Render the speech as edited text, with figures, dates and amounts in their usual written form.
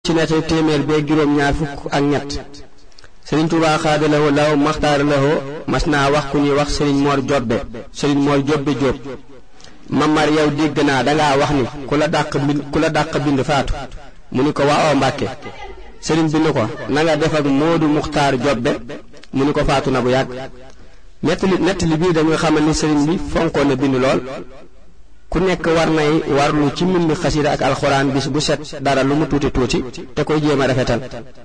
ci nettali téeméer bee juróom ñaar fukk ak ñett Sëriñ Tuubaa xaadalawoo law maxtaar lawoo mas naa wax ku ñuy wax Sëriñ Mor Jobbe Jóob Mamar yow dégg naa dangaa wax ni ku la dàq bind faatu mu ni ko waaw Mbàkke sëriñ bi ni ko na nga def ak Moodu Muxtaar Jobbe mu ni ko faatu na bu yàgg nettali bii dañuy xamal ni sëriñ bi fonkoon na bind lool ku nekk warlu ci mbind xasida ak alxuraan bis bu set dara lu mu tuuti te koy jéem a rafetal